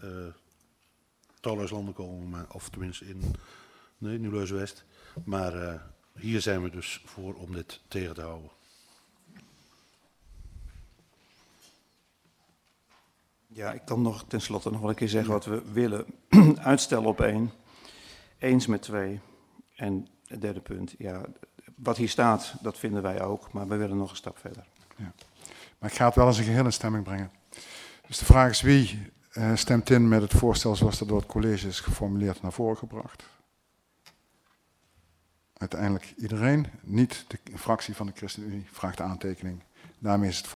Tolhuislanden komen, of tenminste in Nieuw-Leuzen-West. Maar hier zijn we dus voor om dit tegen te houden. Ja, ik kan nog tenslotte nog wel een keer zeggen wat we willen. Uitstellen op 1, eens met 2 en het derde punt. Ja, wat hier staat, dat vinden wij ook, maar we willen nog een stap verder. Ja. Maar ik ga het wel als een geheel in stemming brengen. Dus de vraag is wie stemt in met het voorstel zoals dat door het college is geformuleerd naar voren gebracht? Uiteindelijk iedereen, niet de fractie van de ChristenUnie vraagt de aantekening. Daarmee is het